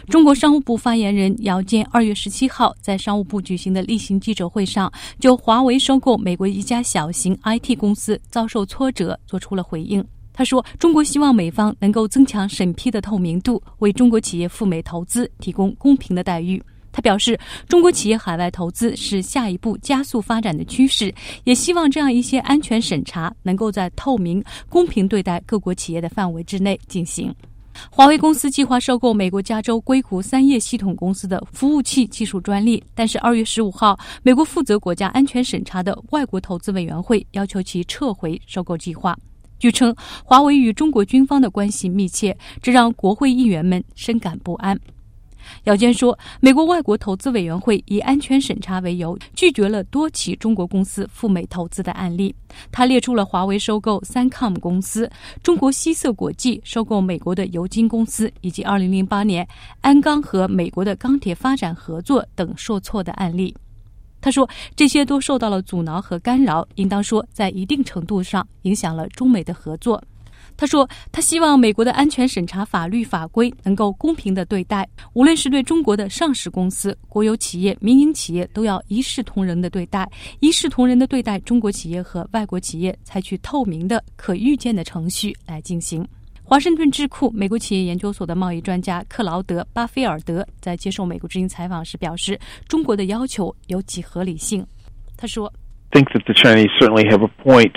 中国商务部发言人姚坚2月17号在商务部举行的例行记者会上，就华为收购美国一家小型 IT 公司遭受挫折做出了回应。他说，中国希望美方能够增强审批的透明度，为中国企业赴美投资提供公平的待遇。他表示，中国企业海外投资是下一步加速发展的趋势，也希望这样一些安全审查能够在透明、公平对待各国企业的范围之内进行。华为公司计划收购美国加州硅谷3叶系统公司的服务器技术专利，但是2月15号，美国负责国家安全审查的外国投资委员会要求其撤回收购计划。据称，华为与中国军方的关系密切，这让国会议员们深感不安。姚坚说，美国外国投资委员会以安全审查为由，拒绝了多起中国公司赴美投资的案例。他列出了华为收购3Com 公司、中国西色国际收购美国的油金公司，以及2008年鞍钢和美国的钢铁发展合作等受挫的案例。他说，这些都受到了阻挠和干扰，应当说在一定程度上影响了中美的合作。他说，他希望美国的安全审查法律法规能够公平地对待，无论是对中国的上市公司、国有企业、民营企业，都要一视同仁地对待，一视同仁地对待中国企业和外国企业，采取透明的、可预见的程序来进行。华盛顿智库美国企业研究所的贸易专家克劳德·巴菲尔德在接受美国之音采访时表示，中国的要求有几合理性。他说 I think that the Chinese certainly have a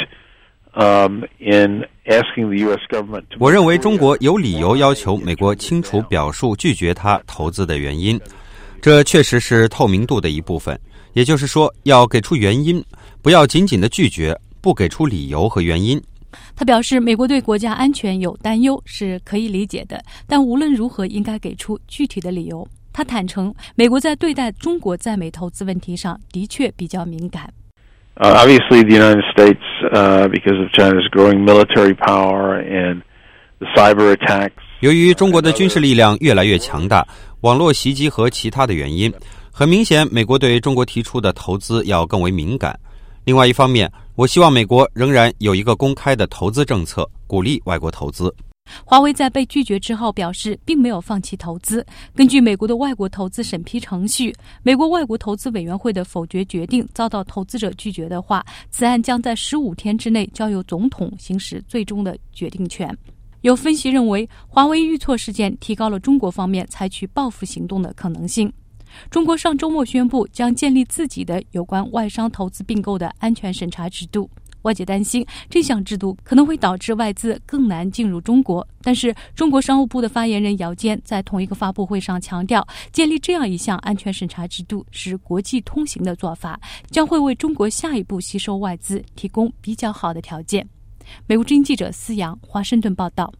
point.In asking the U.S. government to... 我认为中国有理由要求美国清楚表述拒绝他投资的原因，这确实是透明度的一部分。也就是说，要给出原因，不要仅仅的拒绝，不给出理由和原因。 他表示，美国对国家安全有担忧是可以理解的，但无论如何应该给出具体的理由。他坦诚，美国在对待中国在美投资问题上的确比较敏感。 Obviously, the United States, because of China's growing military power and the cyber attacks. 由于中国的军事力量越来越强大，网络袭击和其他的原因，很明显，美国对中国提出的投资要更为敏感。另外一方面，我希望美国仍然有一个公开的投资政策，鼓励外国投资。 华为在被拒绝之后表示，并没有放弃投资。根据美国的外国投资审批程序，美国外国投资委员会的否决决定遭到投资者拒绝的话，此案将在15天之内交由总统行使最终的决定权。有分析认为，华为遇挫事件提高了中国方面采取报复行动的可能性。中国上周末宣布将建立自己的有关外商投资并购的安全审查制度。外界担心这项制度可能会导致外资更难进入中国，但是中国商务部的发言人姚坚在同一个发布会上强调，建立这样一项安全审查制度是国际通行的做法，将会为中国下一步吸收外资提供比较好的条件。美国之音记者思阳华盛顿报道。